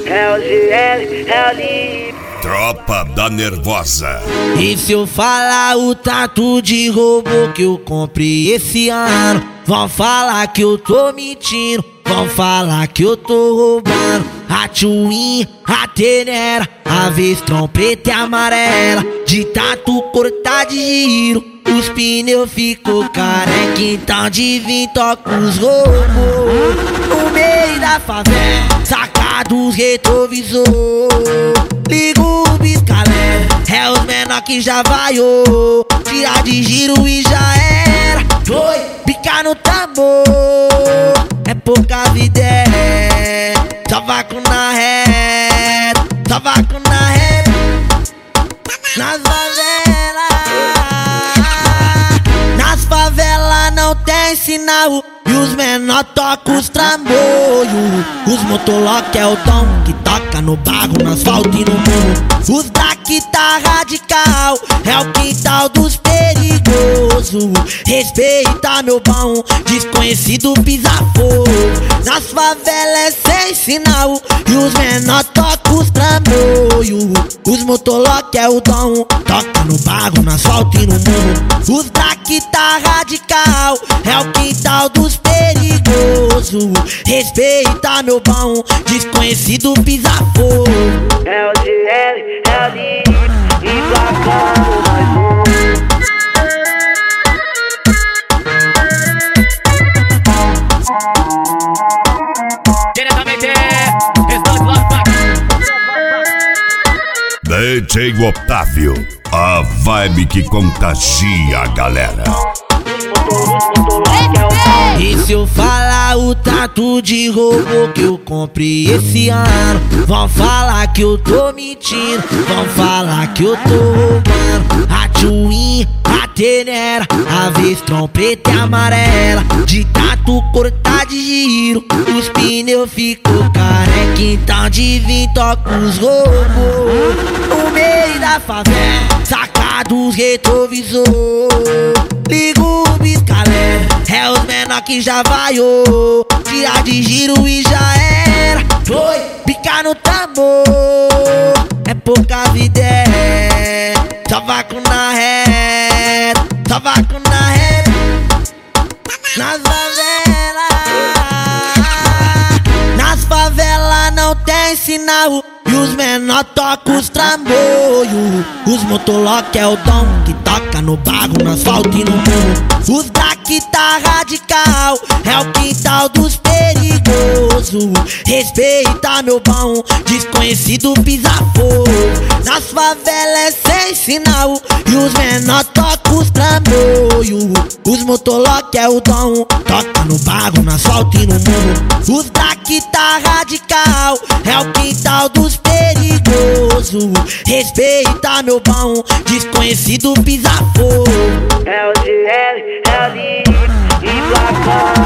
é o GL, é o Lipe. Tropa da Nervosa. E se eu falar o tanto de robô que eu comprei esse ano, vão falar que eu tô mentindo, vão falar que eu tô roubando. A Twin, a Tenera, a vez trompeta e amarela, de tanto cortar de giro, os pneus ficou careca. Então de vir toca os robôs no meio da favela, saca dos retrovisor. Liga o pisca-alerta, é os menor que já vaiou, tirar de giro e já era. Foi, picar no tambor, é pouca vida, é só vácuo na reta, só vácuo na reta. Nas favelas não tem sinal, e os menor tocam os trambolhos. Os motolock é o tom que toca no barro, no asfalto e no morro. Os daqui tá radical, é o quintal dos perigosos. Respeita meu bom, desconhecido pisa fogo. Nas favelas é sem sinal, e os menor tocam os trambolhos. Os motolock é o dom, toca no barro, no asfalto e no morro. Os daqui tá radical, é o quintal dos perigosos. Respeita meu bom, desconhecido pisa fogo. É o GL, é o Lipe, emplacando mais um. Diretamente, estou lá. DJ Otávio, a vibe que contagia a galera. E se eu falar o tanto de robô que eu comprei esse ano, vão falar que eu tô mentindo, vão falar que eu tô roubando. A Twin, a Tenera, a vez trompeta e amarela, de tanto cortar de giro, os pneus ficou careca. Então de vir toca os robôs no meio da favela, saca dos retrovisor. Liga o pisca-alerta, é os menor que já vaiou, tirar de giro e já era. Foi, picar no tambor, é pouca vida, é só vácuo na reta, só vácuo na reta. Nas favelas não tem sinal, e os menor tocam os trambolhos. Os motolock é o dom que toca no barro, no asfalto e no morro. Os daqui tá radical, é o quintal dos perigosos. Respeita meu bom, desconhecido pisa fogo. Nas favelas é sem sinal, e os menor tocam os trambolhos. Os motolock é o dom, toca no barro, no asfalto e no morro. Os daqui tá radical, é o quintal dos perigosos. Respeita meu bom, desconhecido pisa fogo. É o GL, é o Lipe, emplacando.